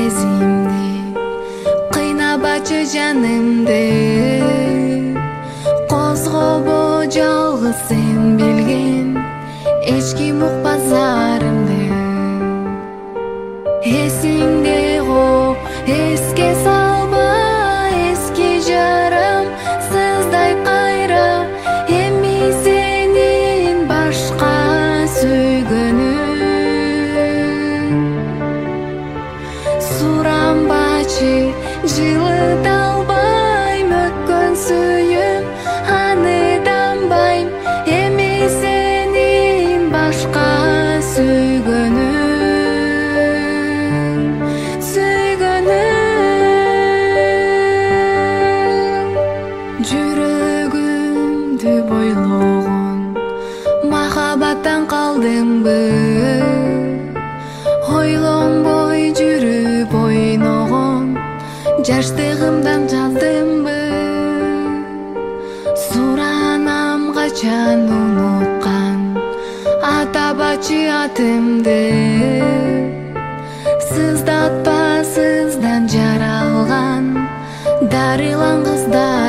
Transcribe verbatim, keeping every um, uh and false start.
сезимди, кыйнабачы жанымды. Козгобо жалгыз сен билген, эч ким укпас зарымды. Эсиңде го, эске салма эски жарым, сыздай кайра эми сенин башка сүйгөнүм. Сурамбачы жылыталбайм өткөн сүйүм, аныданбайм эми сенин башка сүйгөнүм. Жүрөгүмдү бойлогон махабаттан калдымбы, ойлонбой жүрүп ойногон жаштыгымдан жаздымбы. Суранам качан унуткан ата-бачы атымды, сыздатпа сыздан жаралган дарылангыздар.